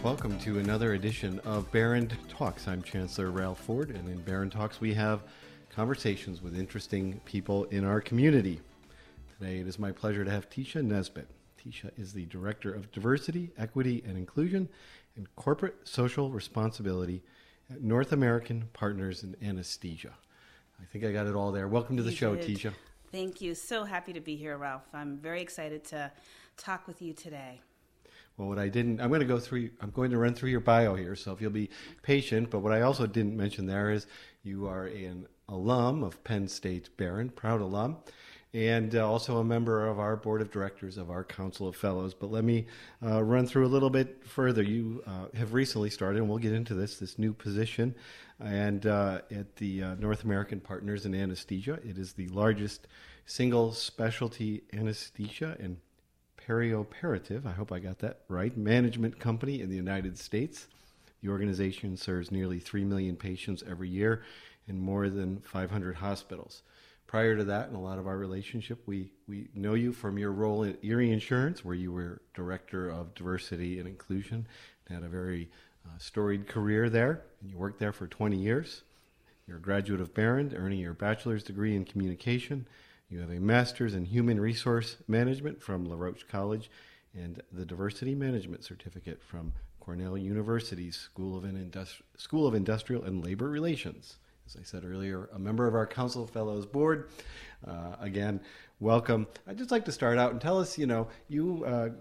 Welcome to another edition of Barron Talks. I'm Chancellor Ralph Ford, and in Barron Talks we have conversations with interesting people in our community. Today it is my pleasure to have Tisha Nesbitt. Tisha is the Director of Diversity, Equity, and Inclusion and Corporate Social Responsibility at North American Partners in Anesthesia. I think I got it all there. Welcome to the show, Tisha. Thank you. So happy to be here, Ralph. I'm very excited to talk with you today. Well, I'm going to run through your bio here, so if you'll be patient. But what I also didn't mention there is you are an alum of Penn State Barron, proud alum, and also a member of our board of directors of our Council of Fellows. But let me run through a little bit further. You have recently started, and we'll get into this new position, and at the North American Partners in Anesthesia. It is the largest single specialty anesthesia and perioperative, I hope I got that right, management company in the United States. The organization serves nearly 3 million patients every year in more than 500 hospitals. Prior to that, in a lot of our relationship, we know you from your role at Erie Insurance, where you were Director of Diversity and Inclusion, and had a very storied career there, and you worked there for 20 years. You're a graduate of Barron, earning your bachelor's degree in communication. You have a master's in human resource management from LaRoche College and the diversity management certificate from Cornell University's School of Industrial and Labor Relations. As I said earlier, a member of our Council of Fellows board. Again, welcome. I'd just like to start out and tell us, you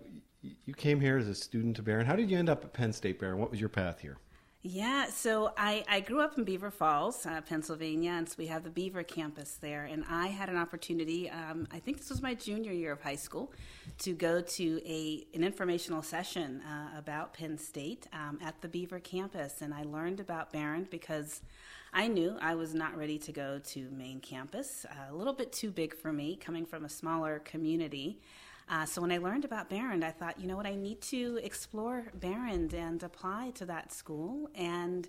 came here as a student to Barron. How did you end up at Penn State Barron? What was your path here? Yeah, so I grew up in Beaver Falls, Pennsylvania, and so we have the Beaver campus there. And I had an opportunity, I think this was my junior year of high school, to go to an informational session about Penn State at the Beaver campus. And I learned about Barron because I knew I was not ready to go to main campus, a little bit too big for me, coming from a smaller community. So when I learned about Barron, I thought, you know what, I need to explore Barron and apply to that school. And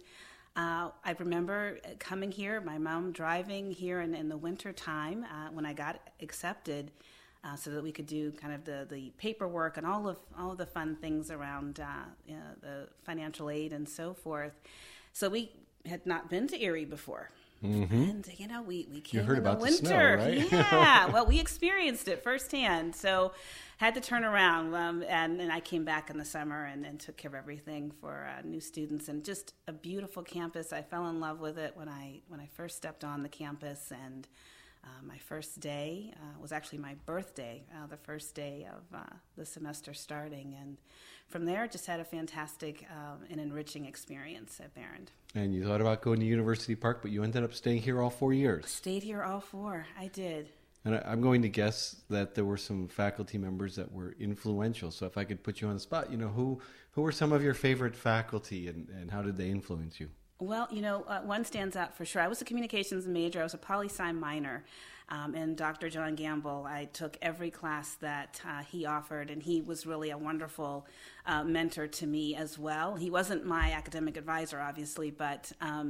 I remember coming here, my mom driving here in the winter time when I got accepted, so that we could do kind of the paperwork and all of the fun things around the financial aid and so forth. So we had not been to Erie before. Mm-hmm. And, we came in the winter. Snow, right? Yeah, well, we experienced it firsthand. So had to turn around. And I came back in the summer and took care of everything for new students. And just a beautiful campus. I fell in love with it when I first stepped on the campus. And my first day was actually my birthday, the first day of the semester starting. And from there, just had a fantastic and enriching experience at Barron. And you thought about going to University Park, but you ended up staying here all 4 years. Stayed here all 4. I did. And I'm going to guess that there were some faculty members that were influential. So if I could put you on the spot, who were some of your favorite faculty and how did they influence you? Well, one stands out for sure. I was a communications major. I was a poli-sci minor. And Dr. John Gamble, I took every class that he offered, and he was really a wonderful mentor to me as well. He wasn't my academic advisor, obviously, but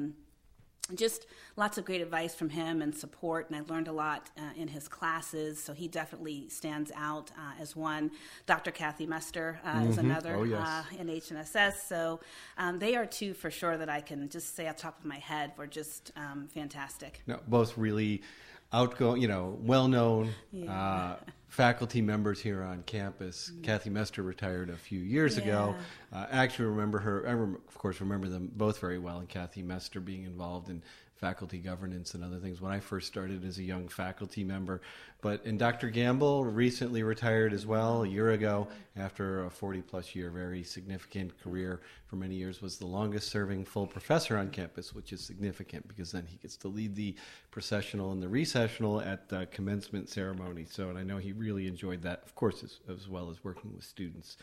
just lots of great advice from him and support, and I learned a lot in his classes, so he definitely stands out as one. Dr. Kathy Mester is another in HNSS, so they are two for sure that I can just say off the top of my head were just fantastic. No, both really outgoing, well-known faculty members here on campus. Mm-hmm. Kathy Mester retired a few years ago. Actually remember her, of course, remember them both very well, and Kathy Mester being involved in faculty governance and other things when I first started as a young faculty member. And Dr. Gamble recently retired as well a year ago after a 40-plus year, very significant career. For many years was the longest-serving full professor on campus, which is significant because then he gets to lead the processional and the recessional at the commencement ceremony. And I know he really enjoyed that, of course, as well as working with students.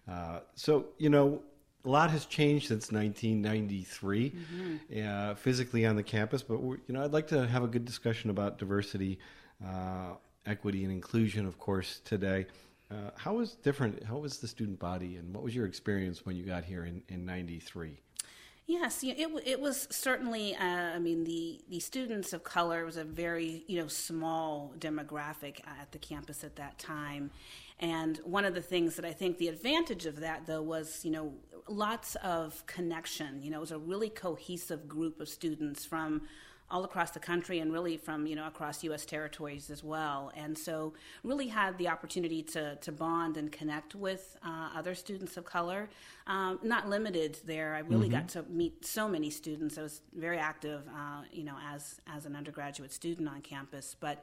A lot has changed since 1993 physically on the campus, but I'd like to have a good discussion about diversity, equity, and inclusion, of course, today. How was the student body, and what was your experience when you got here in 93? Yes, it was certainly. I mean, the students of color was a very small demographic at the campus at that time, and one of the things that I think the advantage of that though was lots of connection. It was a really cohesive group of students from all across the country and really from across U.S. territories as well, and so really had the opportunity to bond and connect with other students of color. Not limited there. I really got to meet so many students. I was very active, as an undergraduate student on campus, but.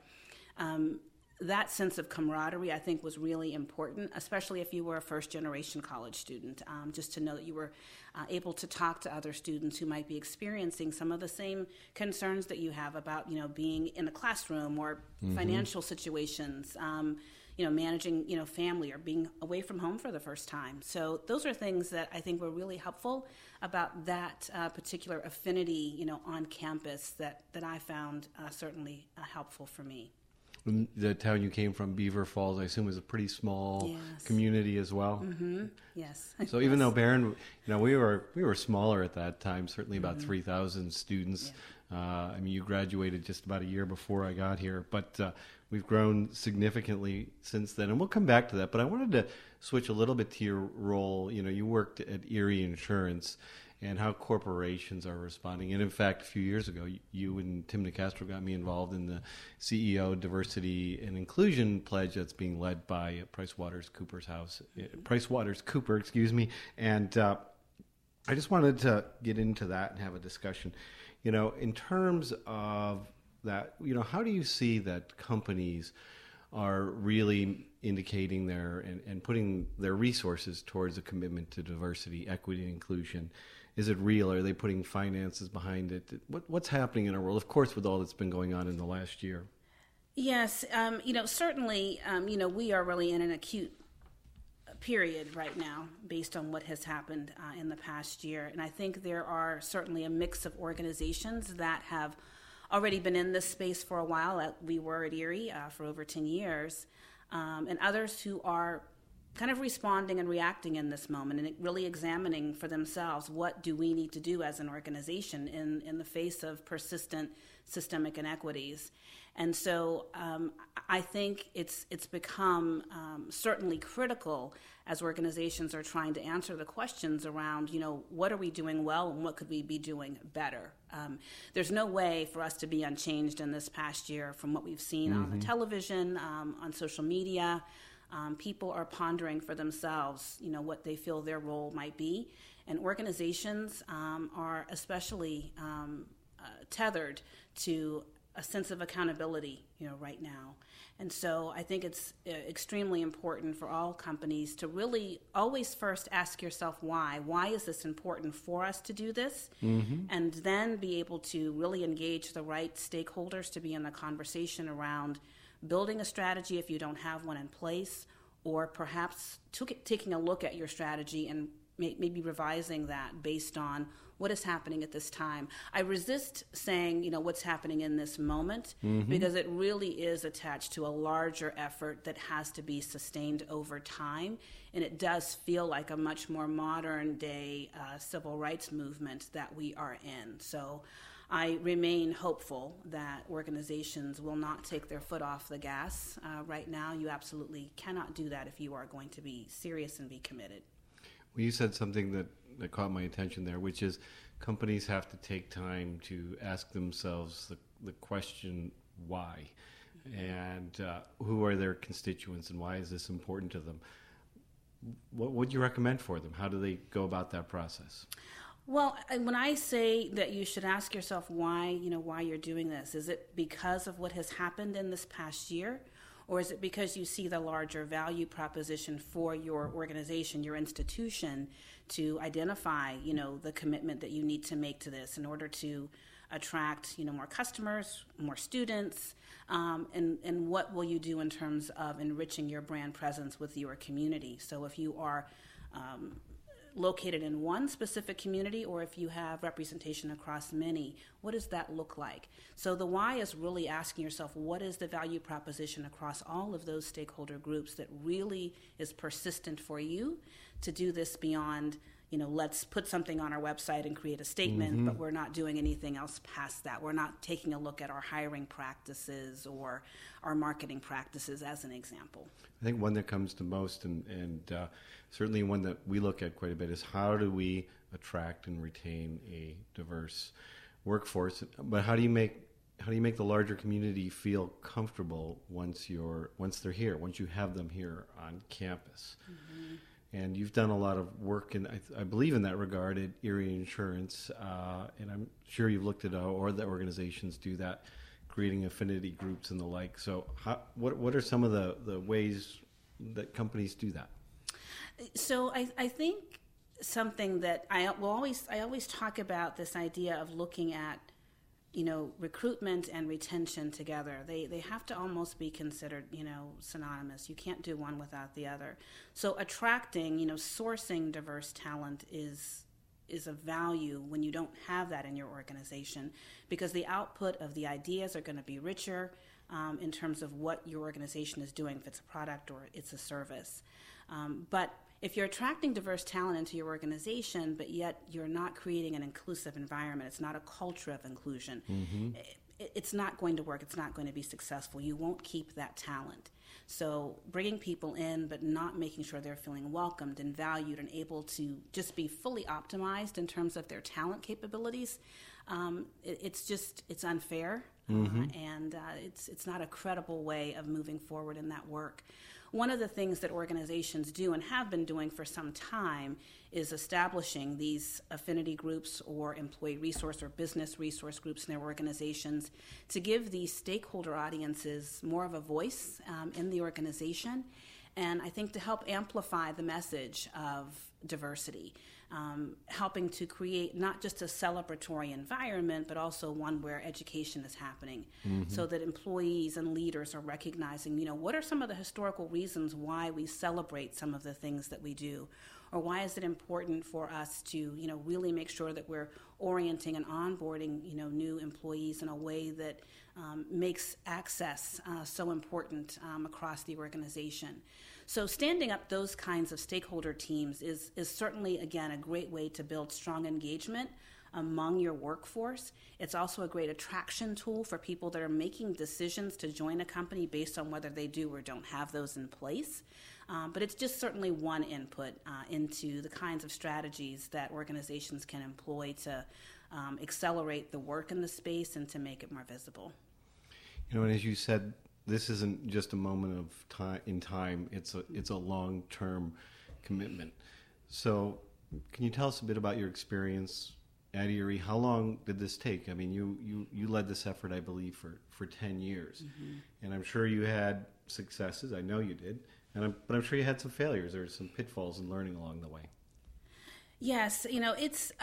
That sense of camaraderie, I think, was really important, especially if you were a first-generation college student, just to know that you were able to talk to other students who might be experiencing some of the same concerns that you have about, being in a classroom or financial situations, managing, family or being away from home for the first time. So those are things that I think were really helpful about that particular affinity, on campus that I found certainly helpful for me. The town you came from, Beaver Falls, I assume was a pretty small community as well. Mm-hmm. Yes. So even though Barron, we were smaller at that time, certainly about 3,000 students. Yeah. I mean, you graduated just about a year before I got here, but we've grown significantly since then, and we'll come back to that. But I wanted to switch a little bit to your role. You worked at Erie Insurance, and how corporations are responding. And in fact, a few years ago, you and Tim Nicastro got me involved in the CEO Diversity and Inclusion Pledge that's being led by PricewaterhouseCoopers, excuse me. And I just wanted to get into that and have a discussion. In terms of that, how do you see that companies are really indicating and putting their resources towards a commitment to diversity, equity, and inclusion? Is it real? Are they putting finances behind it? What's happening in our world, of course, with all that's been going on in the last year? Yes, certainly, we are really in an acute period right now based on what has happened in the past year. And I think there are certainly a mix of organizations that have already been in this space for a while. We were at Erie for over 10 years, and others who are kind of responding and reacting in this moment and really examining for themselves what do we need to do as an organization in the face of persistent systemic inequities. And so I think it's become certainly critical as organizations are trying to answer the questions around, what are we doing well and what could we be doing better? There's no way for us to be unchanged in this past year from what we've seen on the television, on social media. People are pondering for themselves, what they feel their role might be. And organizations are especially tethered to a sense of accountability, right now. And so I think it's extremely important for all companies to really always first ask yourself why. Why is this important for us to do this? And then be able to really engage the right stakeholders to be in the conversation around building a strategy if you don't have one in place, or perhaps taking a look at your strategy and maybe revising that based on what is happening at this time. I resist saying, what's happening in this moment, because it really is attached to a larger effort that has to be sustained over time. And it does feel like a much more modern day civil rights movement that we are in. So I remain hopeful that organizations will not take their foot off the gas right now. You absolutely cannot do that if you are going to be serious and be committed. Well, you said something that caught my attention there, which is companies have to take time to ask themselves the question, why? And who are their constituents and why is this important to them? What would you recommend for them? How do they go about that process? Well, when I say that you should ask yourself why you're doing this, is it because of what has happened in this past year? Or is it because you see the larger value proposition for your organization, your institution, to identify, the commitment that you need to make to this in order to attract, more customers, more students, and what will you do in terms of enriching your brand presence with your community? So if you are located in one specific community, or if you have representation across many, what does that look like? So the why is really asking yourself, what is the value proposition across all of those stakeholder groups that really is persistent for you to do this beyond, let's put something on our website and create a statement, but we're not doing anything else past that. We're not taking a look at our hiring practices or our marketing practices, as an example. I think one that comes to most, and certainly one that we look at quite a bit, is how do we attract and retain a diverse workforce? But how do you make the larger community feel comfortable once they're here, once you have them here on campus? Mm-hmm. And you've done a lot of work, and I believe in that regard at Erie Insurance, and I'm sure you've looked at how other organizations do that, creating affinity groups and the like. So what are some of the ways that companies do that? So I think something that I always talk about, this idea of looking at recruitment and retention together. They have to almost be considered, synonymous. You can't do one without the other. So attracting, sourcing diverse talent is a value when you don't have that in your organization, because the output of the ideas are going to be richer in terms of what your organization is doing, if it's a product or it's a service. But if you're attracting diverse talent into your organization, but yet you're not creating an inclusive environment, it's not a culture of inclusion, it's not going to work. It's not going to be successful. You won't keep that talent. So bringing people in, but not making sure they're feeling welcomed and valued and able to just be fully optimized in terms of their talent capabilities, it's unfair, and it's not a credible way of moving forward in that work. One of the things that organizations do and have been doing for some time is establishing these affinity groups or employee resource or business resource groups in their organizations to give these stakeholder audiences more of a voice in the organization, and I think to help amplify the message of diversity, helping to create not just a celebratory environment, but also one where education is happening, so that employees and leaders are recognizing, what are some of the historical reasons why we celebrate some of the things that we do, or why is it important for us to, really make sure that we're orienting and onboarding, new employees in a way that makes access so important across the organization. So standing up those kinds of stakeholder teams is certainly, again, a great way to build strong engagement among your workforce. It's also a great attraction tool for people that are making decisions to join a company based on whether they do or don't have those in place. But it's just certainly one input into the kinds of strategies that organizations can employ to accelerate the work in the space and to make it more visible. And as you said, this isn't just a moment of time. It's a long-term commitment. So can you tell us a bit about your experience at Erie? How long did this take? I mean, you led this effort, I believe, for 10 years. And I'm sure you had successes. I know you did. But I'm sure you had some failures. There were some pitfalls in learning along the way. Yes, it's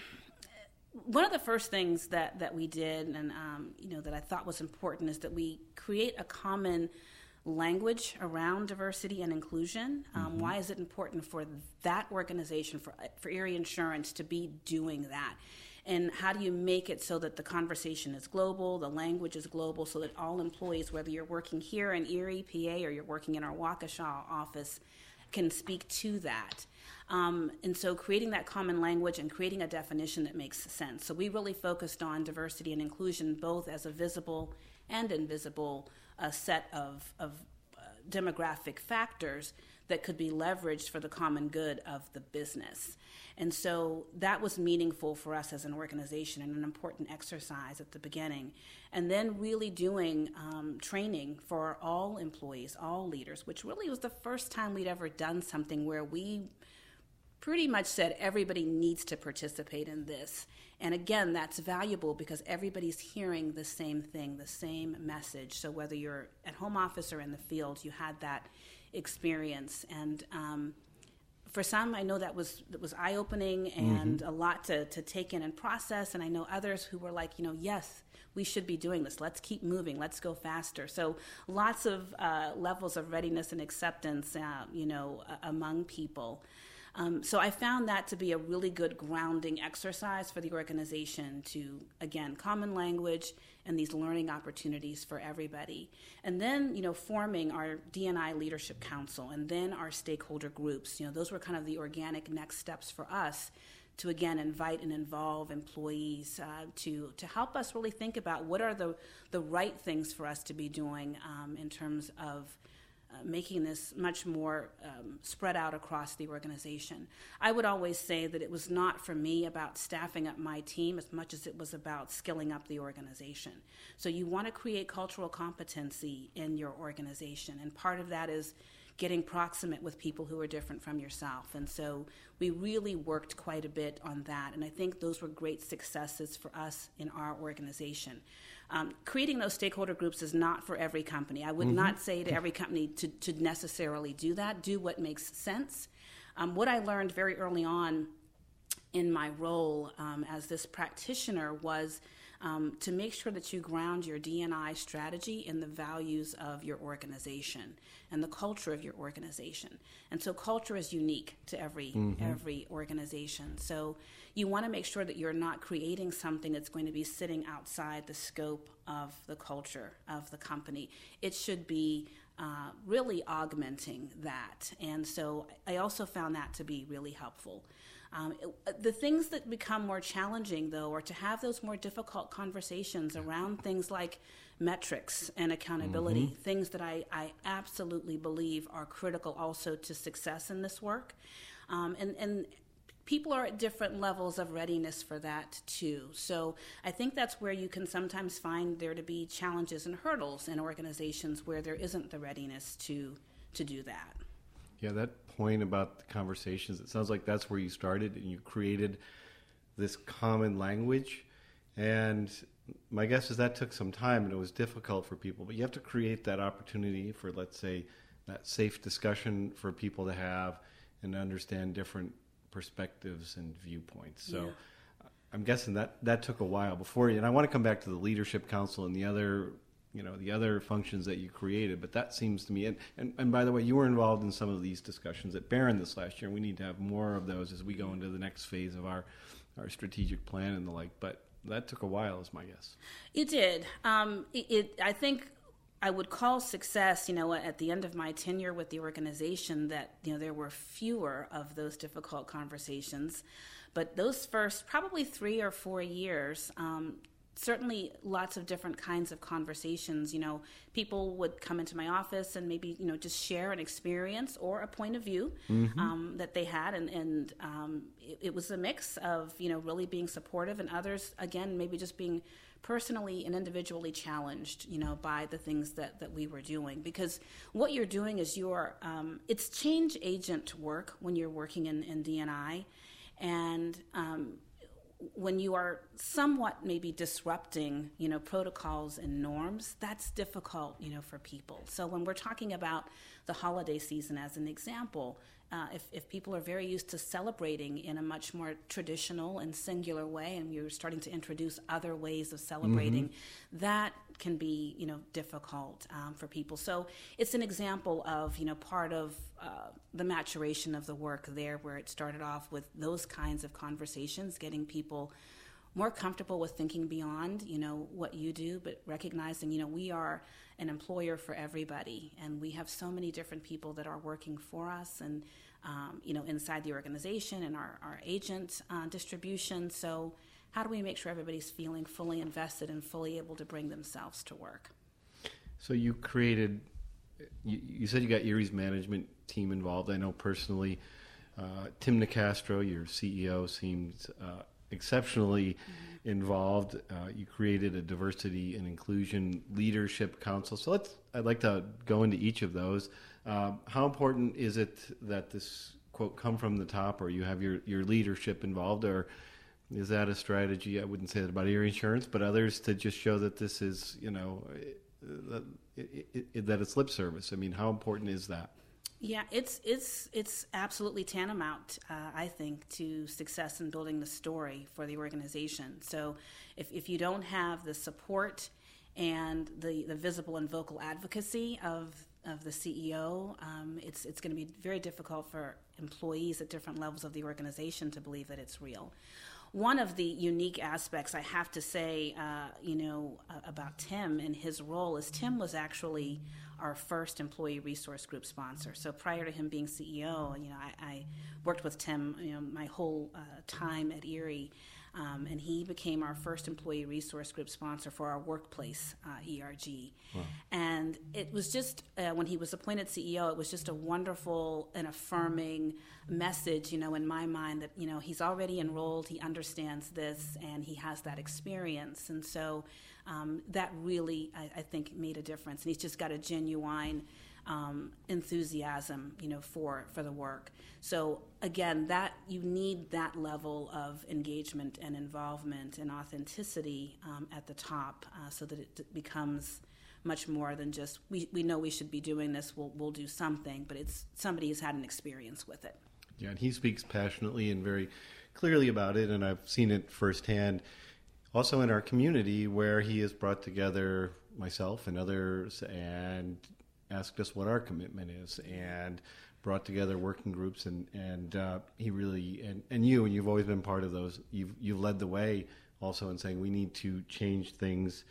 one of the first things that we did, and that I thought was important, is that we create a common language around diversity and inclusion. Why is it important for that organization, for Erie Insurance, to be doing that? And how do you make it so that the conversation is global, the language is global, so that all employees, whether you're working here in Erie, PA, or you're working in our Waukesha office, can speak to that? And so creating that common language and creating a definition that makes sense. So we really focused on diversity and inclusion both as a visible and invisible set of demographic factors that could be leveraged for the common good of the business. And so that was meaningful for us as an organization and an important exercise at the beginning. And then really doing training for all employees, all leaders, which really was the first time we'd ever done something where we pretty much said everybody needs to participate in this. And again, that's valuable because everybody's hearing the same thing, the same message. So whether you're at home office or in the field, you had that experience. And for some, I know that was eye-opening and a lot to take in and process. And I know others who were like, yes, we should be doing this. Let's keep moving. Let's go faster. So lots of levels of readiness and acceptance, among people. So I found that to be a really good grounding exercise for the organization to, again, common language and these learning opportunities for everybody. And then, forming our D&I Leadership Council and then our stakeholder groups, those were kind of the organic next steps for us to, again, invite and involve employees to help us really think about what are the right things for us to be doing in terms of making this much more spread out across the organization. I would always say that it was not for me about staffing up my team as much as it was about skilling up the organization. So you want to create cultural competency in your organization, and part of that is getting proximate with people who are different from yourself. And so we really worked quite a bit on that, and I think those were great successes for us in our organization. Creating those stakeholder groups is not for every company. I would not say to every company to necessarily do that. Do what makes sense. What I learned very early on in my role as this practitioner was to make sure that you ground your D&I strategy in the values of your organization and the culture of your organization. And so culture is unique to every organization. So you want to make sure that you're not creating something that's going to be sitting outside the scope of the culture of the company. It should be really augmenting that. And so I also found that to be really helpful. The things that become more challenging, though, are to have those more difficult conversations around things like metrics and accountability, things that I absolutely believe are critical also to success in this work. And people are at different levels of readiness for that, too. So I think that's where you can sometimes find there to be challenges and hurdles in organizations where there isn't the readiness to do that. Yeah, that point about the conversations, it sounds like that's where you started and you created this common language. And my guess is that took some time and it was difficult for people, but you have to create that opportunity for, let's say, that safe discussion for people to have and understand different perspectives and viewpoints. So I'm guessing that took a while before you, and I want to come back to the Leadership Council and the other functions that you created, but that seems to me, and by the way, you were involved in some of these discussions at Barron this last year, and we need to have more of those as we go into the next phase of our strategic plan and the like, but that took a while is my guess. It did. I think I would call success, at the end of my tenure with the organization that, there were fewer of those difficult conversations, but those first probably 3 or 4 years, certainly lots of different kinds of conversations. People would come into my office and maybe, just share an experience or a point of view that they had. And it was a mix of, really being supportive, and others, again, maybe just being personally and individually challenged, by the things that we were doing. Because what you're doing is it's change agent work when you're working in D&I. And when you are somewhat maybe disrupting, protocols and norms, that's difficult, for people. So when we're talking about the holiday season as an example, if people are very used to celebrating in a much more traditional and singular way, and you're starting to introduce other ways of celebrating, that can be, difficult for people. So it's an example of, part of the maturation of the work there, where it started off with those kinds of conversations, getting people more comfortable with thinking beyond, what you do, but recognizing, we are an employer for everybody, and we have so many different people that are working for us, and inside the organization and our agent distribution. So how do we make sure everybody's feeling fully invested and fully able to bring themselves to work? So you created, you said you got Erie's management team involved. I know personally, Tim Nicastro, your CEO, seems exceptionally involved. You created a diversity and inclusion leadership council. So I'd like to go into each of those. How important is it that this quote come from the top, or you have your leadership involved, or is that a strategy? I wouldn't say that about Erie Insurance, but others, to just show that this is, that it's lip service. I mean, how important is that? Yeah, it's absolutely tantamount, I think, to success in building the story for the organization. So if you don't have the support and the visible and vocal advocacy of the CEO. It's going to be very difficult for employees at different levels of the organization to believe that it's real. One of the unique aspects I have to say, about Tim and his role is Tim was actually our first employee resource group sponsor. So prior to him being CEO, I worked with Tim, my whole time at Erie. And he became our first employee resource group sponsor for our workplace ERG. Wow. And it was just, when he was appointed CEO, it was just a wonderful and affirming message, in my mind that, he's already enrolled, he understands this, and he has that experience. And so that really, I think, made a difference. And he's just got a genuine enthusiasm, for the work. So again, that you need that level of engagement and involvement and authenticity at the top, so that it becomes much more than just we know we should be doing this. We'll do something, but it's somebody who's had an experience with it. Yeah, and he speaks passionately and very clearly about it, and I've seen it firsthand. Also in our community, where he has brought together myself and others and asked us what our commitment is, and brought together working groups, and he really, and you've always been part of those. You've led the way also in saying we need to change things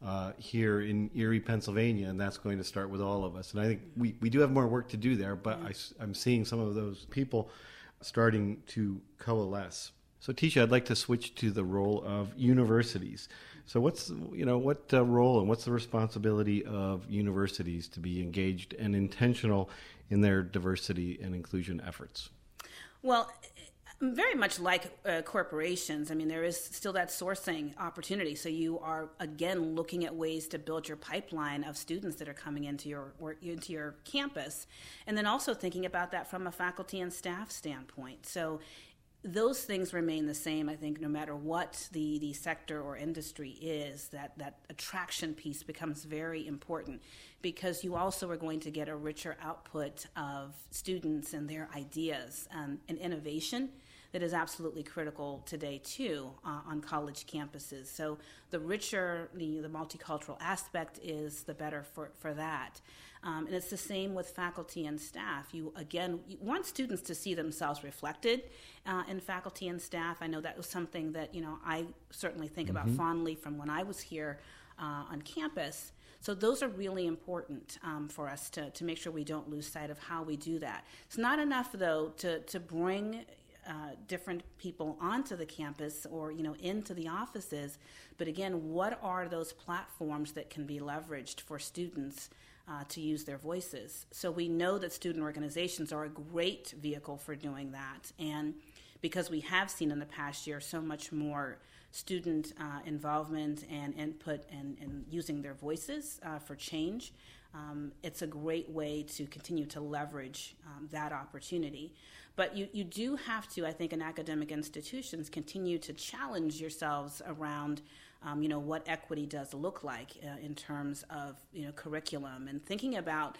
here in Erie, Pennsylvania, and that's going to start with all of us. And I think we do have more work to do there, but I'm seeing some of those people starting to coalesce. So Tisha, I'd like to switch to the role of universities. So what role and what's the responsibility of universities to be engaged and intentional in their diversity and inclusion efforts? Well, very much like corporations, there is still that sourcing opportunity. So you are, again, looking at ways to build your pipeline of students that are coming into your campus, and then also thinking about that from a faculty and staff standpoint. So those things remain the same, I think, no matter what the sector or industry is. That attraction piece becomes very important, because you also are going to get a richer output of students and their ideas and innovation that is absolutely critical today, too, on college campuses. So the richer the multicultural aspect is, the better for that. And it's the same with faculty and staff. You want students to see themselves reflected in faculty and staff. I know that was something that, I certainly think about fondly from when I was here on campus. So those are really important for us to make sure we don't lose sight of how we do that. It's not enough, though, to bring different people onto the campus or into the offices, but again, what are those platforms that can be leveraged for students to use their voices? So we know that student organizations are a great vehicle for doing that, and because we have seen in the past year so much more student involvement and input and using their voices for change, it's a great way to continue to leverage that opportunity. But you do have to, I think, in academic institutions, continue to challenge yourselves around, what equity does look like in terms of, curriculum, and thinking about,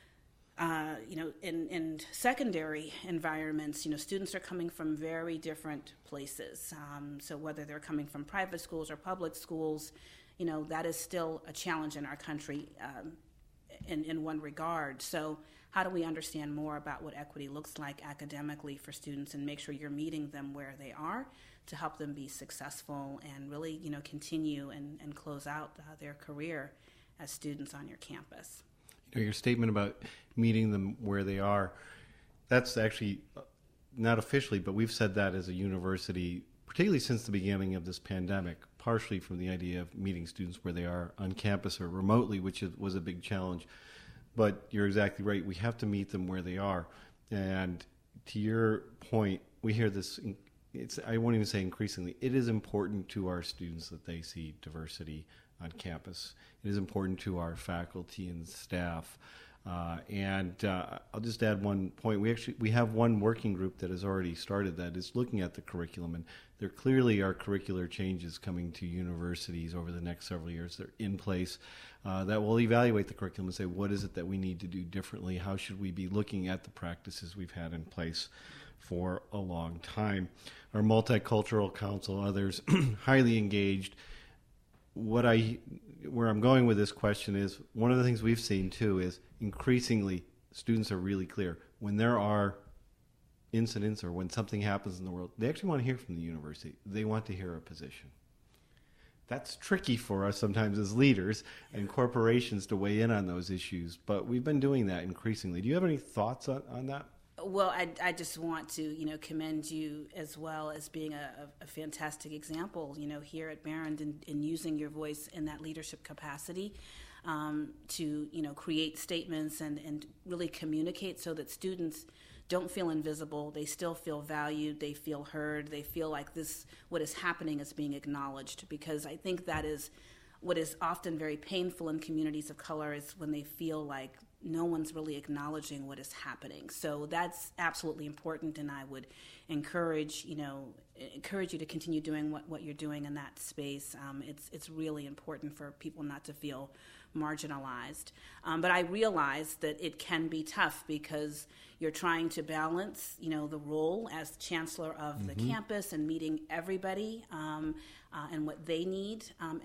in secondary environments, students are coming from very different places. So whether they're coming from private schools or public schools, that is still a challenge in our country in one regard. So how do we understand more about what equity looks like academically for students and make sure you're meeting them where they are to help them be successful and really, continue and close out their career as students on your campus? Your statement about meeting them where they are, that's actually not officially, but we've said that as a university, particularly since the beginning of this pandemic, partially from the idea of meeting students where they are on campus or remotely, which was a big challenge. But you're exactly right. We have to meet them where they are. And to your point, we hear this, I won't even say increasingly, it is important to our students that they see diversity on campus. It is important to our faculty and staff. I'll just add one point. We have one working group that has already started that is looking at the curriculum, and there clearly are curricular changes coming to universities over the next several years. They're in place that will evaluate the curriculum and say, what is it that we need to do differently? How should we be looking at the practices we've had in place for a long time? Our Multicultural Council, others, highly engaged. what where I'm going with this question is, one of the things we've seen too is increasingly students are really clear when there are incidents or when something happens in the world, they actually want to hear from the university. They want to hear a position. That's tricky for us sometimes as leaders and corporations to weigh in on those issues, but we've been doing that increasingly. Do you have any thoughts on that? Well, I just want to, commend you as well as being a fantastic example, here at Behrend in using your voice in that leadership capacity to, create statements and really communicate so that students don't feel invisible. They still feel valued. They feel heard. They feel like what is happening is being acknowledged, because I think that is what is often very painful in communities of color, is when they feel like no one's really acknowledging what is happening. So that's absolutely important, and I would encourage you to continue doing what you're doing in that space. It's really important for people not to feel marginalized. But I realize that it can be tough because you're trying to balance, the role as chancellor of the campus and meeting everybody and what they need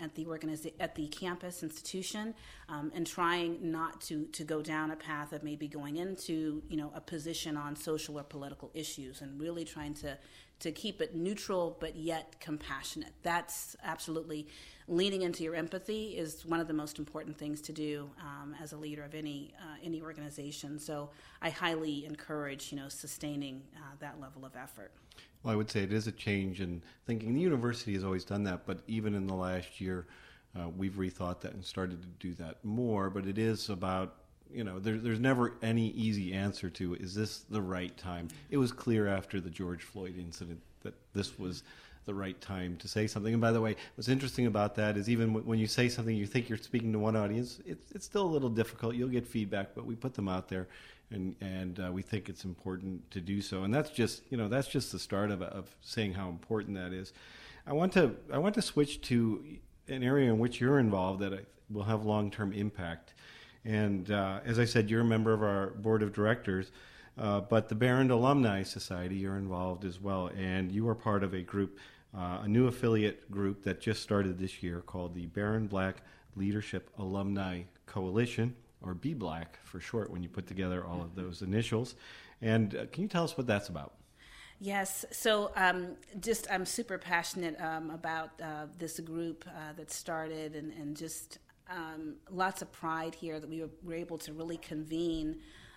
at the campus institution, and trying not to go down a path of maybe going into, a position on social or political issues, and really trying to keep it neutral but yet compassionate. That's absolutely leaning into your empathy is one of the most important things to do as a leader of any organization. So I highly encourage, sustaining that level of effort. Well, I would say it is a change in thinking. The university has always done that, but even in the last year, we've rethought that and started to do that more. But it is about, there's never any easy answer to, is this the right time? It was clear after the George Floyd incident that this was the right time to say something. And by the way, what's interesting about that is even when you say something, you think you're speaking to one audience, it's still a little difficult. You'll get feedback, but we put them out there, and we think it's important to do so. And that's just the start of saying how important that is. I want to switch to an area in which you're involved that will have long-term impact. And as I said, you're a member of our board of directors, but the Behrend Alumni Society, you're involved as well, and you are part of a group, a new affiliate group that just started this year called the Behrend Black Leadership Alumni Coalition, or BBLAC for short, when you put together all of those initials. And can you tell us what that's about? Yes, so I'm super passionate about this group that started, and just lots of pride here that we were able to really convene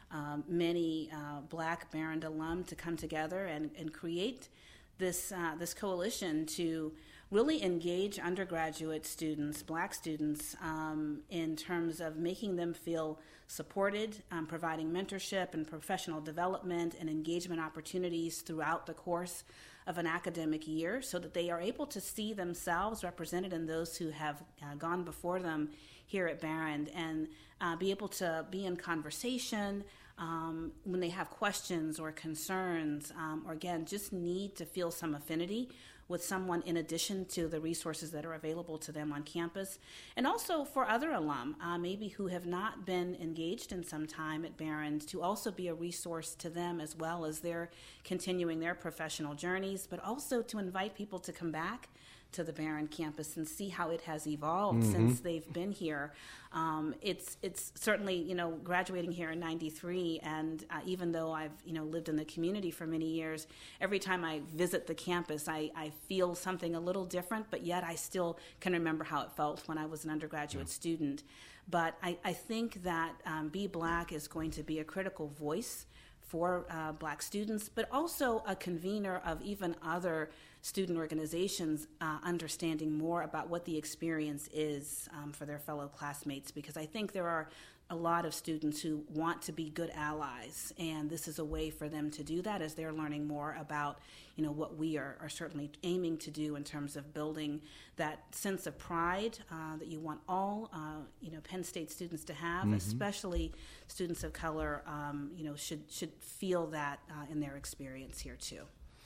many Black Behrend alum to come together and create this coalition to really engage undergraduate students, Black students, in terms of making them feel supported, providing mentorship and professional development and engagement opportunities throughout the course of an academic year, so that they are able to see themselves represented in those who have gone before them here at Behrend, and be able to be in conversation when they have questions or concerns, or again, just need to feel some affinity with someone in addition to the resources that are available to them on campus. And also for other alum, maybe who have not been engaged in some time at Behrend, to also be a resource to them as well as they're continuing their professional journeys, but also to invite people to come back to the Behrend campus and see how it has evolved since they've been here. It's certainly, graduating here in '93, and even though I've, lived in the community for many years, every time I visit the campus, I feel something a little different, but yet I still can remember how it felt when I was an undergraduate student. But I think that BBLAC is going to be a critical voice for Black students, but also a convener of even other student organizations understanding more about what the experience is for their fellow classmates, because I think there are a lot of students who want to be good allies, and this is a way for them to do that as they're learning more about what we are certainly aiming to do in terms of building that sense of pride that you want all Penn State students to have, especially students of color, should feel that in their experience here too.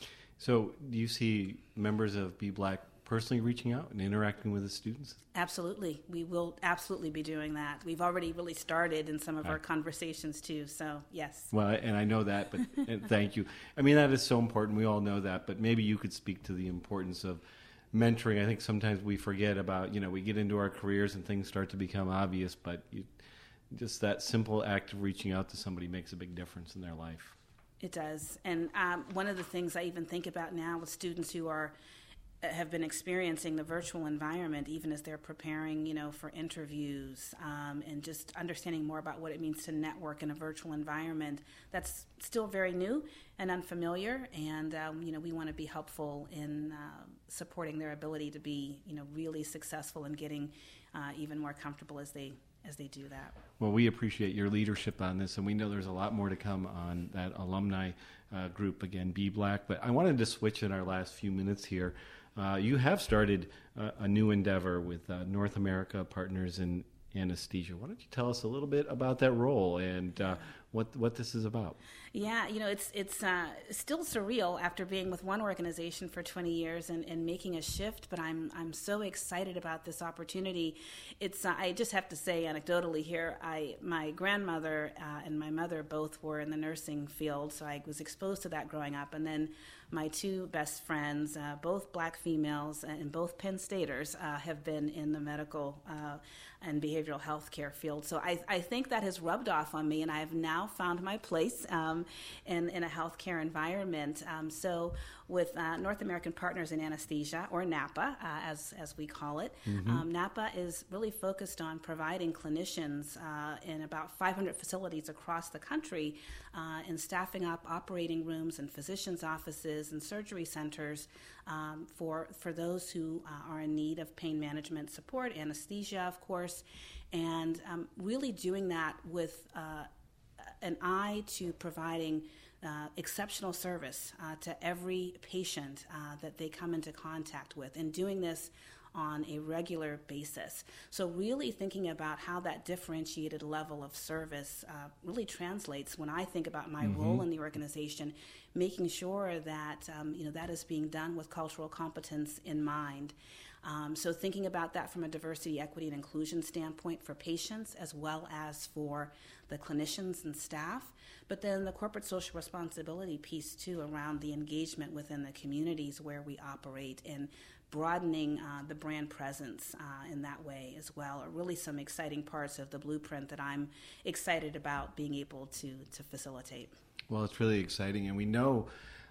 So do you see members of BBLAC personally reaching out and interacting with the students? Absolutely. We will absolutely be doing that. We've already really started in some of our conversations too, so yes. Well, and I know that, but and thank you. I mean, that is so important. We all know that, but maybe you could speak to the importance of mentoring. I think sometimes we forget about, we get into our careers and things start to become obvious, but just that simple act of reaching out to somebody makes a big difference in their life. It does. And one of the things I even think about now with students who have been experiencing the virtual environment, even as they're preparing, for interviews, and just understanding more about what it means to network in a virtual environment that's still very new and unfamiliar. And, we want to be helpful in supporting their ability to be, really successful and getting even more comfortable as they do that. Well, we appreciate your leadership on this, and we know there's a lot more to come on that alumni group, again, Be Black. But I wanted to switch in our last few minutes here. You have started a new endeavor with North America Partners in Anesthesia. Why don't you tell us a little bit about that role and what this is about? Yeah, it's still surreal after being with one organization for 20 years and making a shift, but I'm so excited about this opportunity. It's I just have to say anecdotally here, my grandmother and my mother both were in the nursing field, so I was exposed to that growing up, and then my two best friends, both Black females and both Penn Staters, have been in the medical and behavioral health care field. So I think that has rubbed off on me, and I have now found my place in a healthcare environment. So with North American Partners in Anesthesia, or NAPA, as we call it, NAPA is really focused on providing clinicians in about 500 facilities across the country in staffing up operating rooms and physicians' offices and surgery centers for those who are in need of pain management support, anesthesia, of course, and really doing that with an eye to providing exceptional service to every patient that they come into contact with, and doing this on a regular basis. So really thinking about how that differentiated level of service really translates when I think about my role in the organization, making sure that that is being done with cultural competence in mind. So thinking about that from a diversity, equity, and inclusion standpoint for patients as well as for the clinicians and staff, but then the corporate social responsibility piece too around the engagement within the communities where we operate and broadening the brand presence in that way as well are really some exciting parts of the blueprint that I'm excited about being able to facilitate. Well, it's really exciting, and we know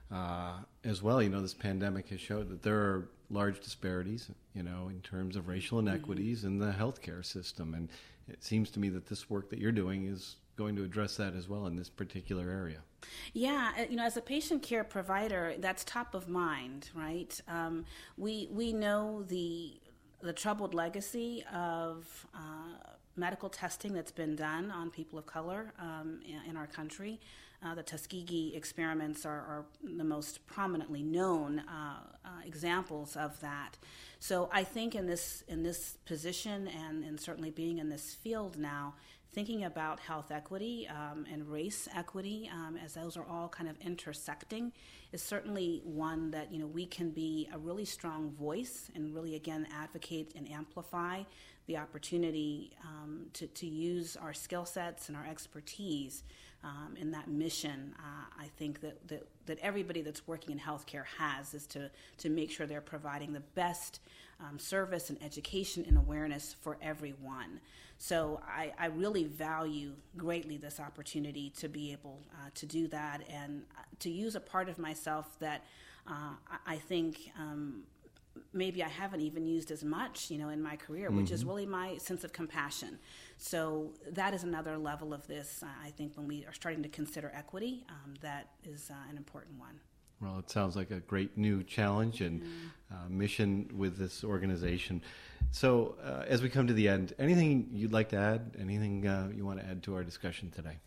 as well, this pandemic has showed that there are large disparities, in terms of racial inequities in the healthcare system. And it seems to me that this work that you're doing is going to address that as well in this particular area. Yeah, as a patient care provider, that's top of mind, right? We know the troubled legacy of medical testing that's been done on people of color in our country. The Tuskegee experiments are the most prominently known examples of that. So I think in this position and certainly being in this field now, thinking about health equity and race equity as those are all kind of intersecting is certainly one that we can be a really strong voice and really again advocate and amplify the opportunity to use our skill sets and our expertise in that mission. I think that everybody that's working in healthcare is to make sure they're providing the best service and education and awareness for everyone. So I really value greatly this opportunity to be able to do that and to use a part of myself that I think maybe I haven't even used as much, in my career, which is really my sense of compassion. So that is another level of this, I think, when we are starting to consider equity, that is an important one. Well, it sounds like a great new challenge and mission with this organization. So as we come to the end, anything you'd like to add? Anything you want to add to our discussion today?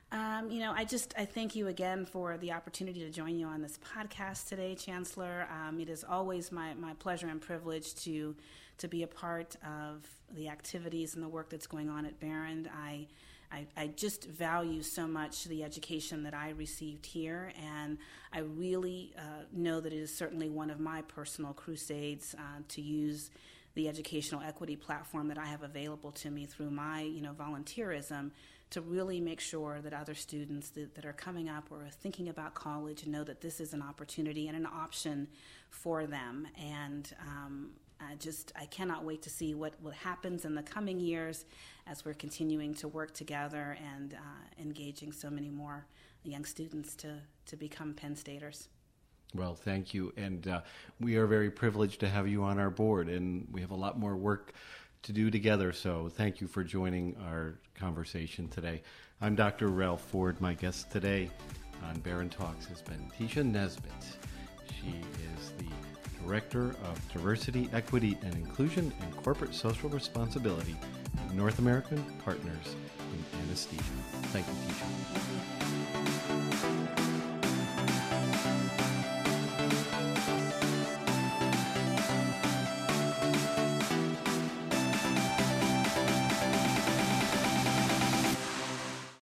I thank you again for the opportunity to join you on this podcast today, Chancellor. It is always my pleasure and privilege to be a part of the activities and the work that's going on at Behrend. I just value so much the education that I received here, and I really know that it is certainly one of my personal crusades to use the educational equity platform that I have available to me through my, volunteerism, to really make sure that other students that are coming up or are thinking about college know that this is an opportunity and an option for them. And I cannot wait to see what happens in the coming years as we're continuing to work together and engaging so many more young students to become Penn Staters. Well, thank you. And we are very privileged to have you on our board, and we have a lot more work to do together. So thank you for joining our conversation today. I'm Dr. Ralph Ford. My guest today on Barron Talks has been Tisha Nesbitt. She is the Director of Diversity, Equity, and Inclusion and Corporate Social Responsibility at North American Partners in Anesthesia. Thank you, Tisha.